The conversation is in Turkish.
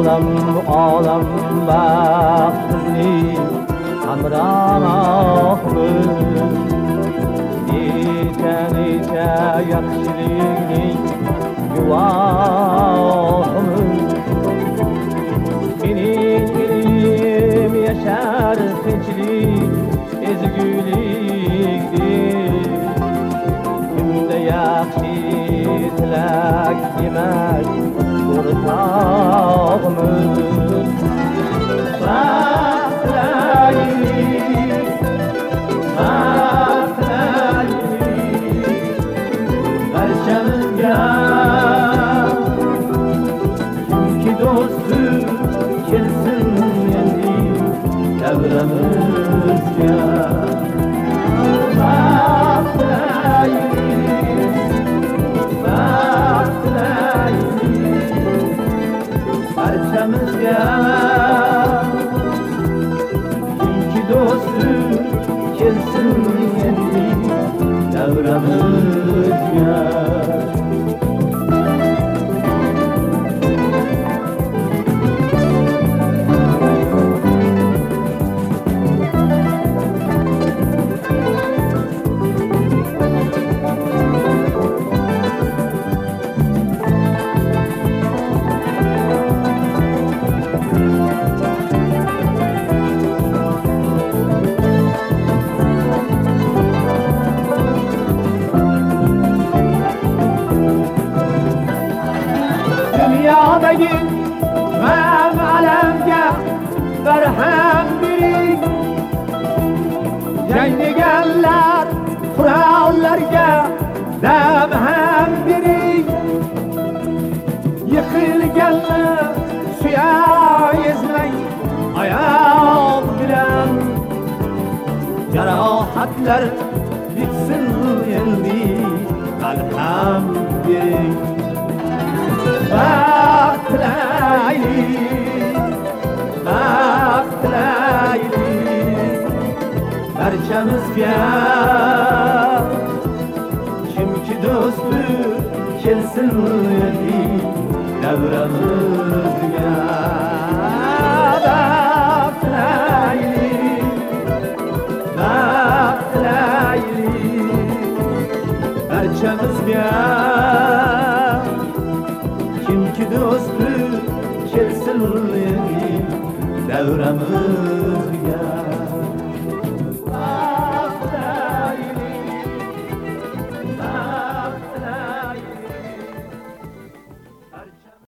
olam baxt bizning hamrohimiz. Necha yaxshilikning guvohimiz. Mening elim yashar tinchlik, ezgulikdir. Kunda yaxshi tilak demak o'rtog'imiz. Baxt tilaylik, baxt tilaylik barchamizga. Chunki do'stim kelsin endi davramizga. Baxt tilaylik, baxt tilaylik barchamizga. Chunki do'stim kelsin endi davramizga. Dünyadagi g'am alamga barham bering. Jang deganlar qurollarga dam ham bering. Yiqilganlar suyayizmang oyoq bilan. Jarohatlar bitsin endi barham bering. Baxt tilaylik, baxt tilaylik barchamizga. Kimki do'sti kelsin endi davramizga. Baxt tilaylik, baxt tilaylik barchamizga. Kimki do'sti kelsin endi davramizga.